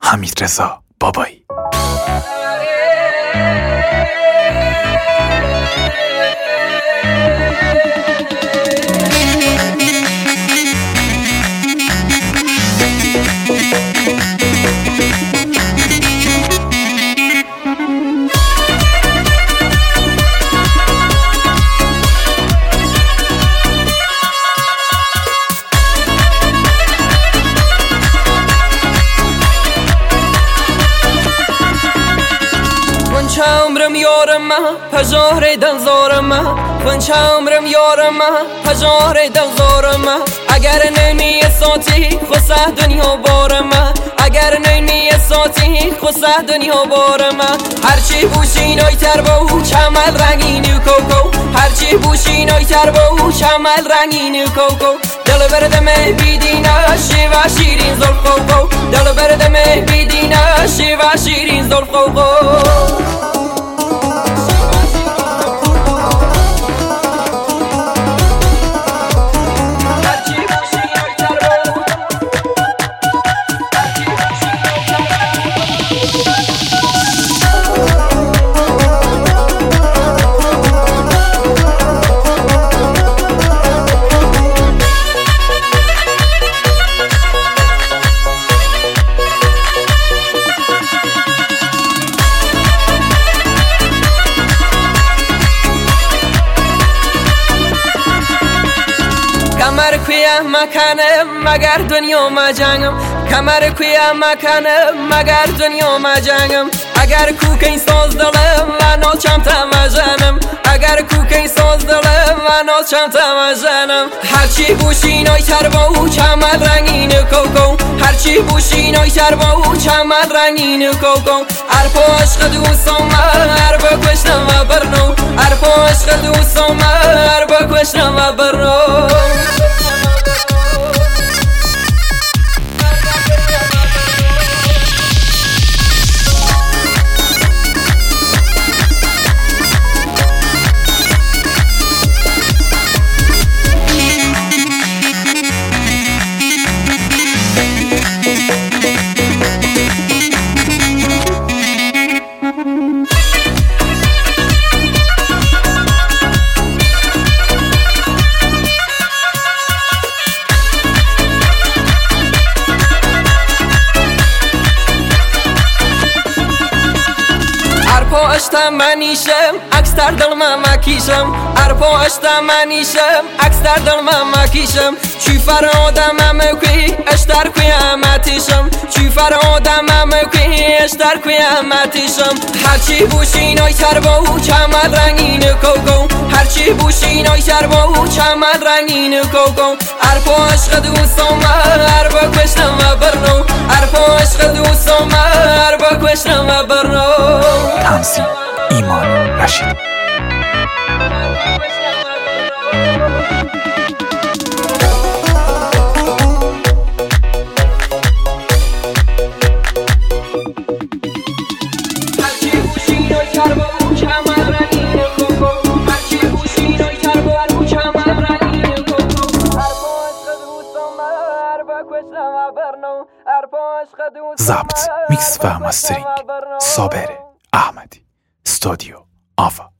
حمیدرضا بابایی. عمرم یارم پژوهر دلزارم خونچ عمرم یارم پژوهر دلزارم اگر نمی ساتی خسه دنیا بارم اگر نمی ساتی خسه دنیا بارم هرچی بوشینای تر بو چمل رنگین کوکو هرچی بوشینای تر بو چمل رنگین کوکو دل بردم بیدینا شیوا شیرین زلفو دل بردم بیدینا شیوا شیرین زلفو کمر کویا مکنم مگر دنیا ما جنگم کمر کویا مکنم مگر دنیا ما جنگم اگر کوکین ساز دلم و ناچم تمجنم اگر کوکین ساز دلم و ناچم تمجنم هرچی بوشینای تر با چمل رنگین کوکو هرچی بوشینای تر با چمل رنگین کوکو ارپا عشق دوستم اربا کشتم و برنو ارپا عشق دوستم اربا کشتم و برنو اشتا منیشم عکس در دل من مکیشم ارپا اشتا منیشم عکس در دل من مکیشم چی فرادم مکی اشتر قیامتیشم چی فرادم مکی اشتر قیامتیشم هرچی بوشینای تر با چمل رنگین کوکو هرچی بوشینای تر با چمل رنگین کوکو ارپا عشق دوستم اربا کشتم و برنو ارپا عشق دوستم اربا کشتم و برنو تمثیل ایمان رشید. ضبط میکس و مسترینگ صابر احمدی استودیو آوا.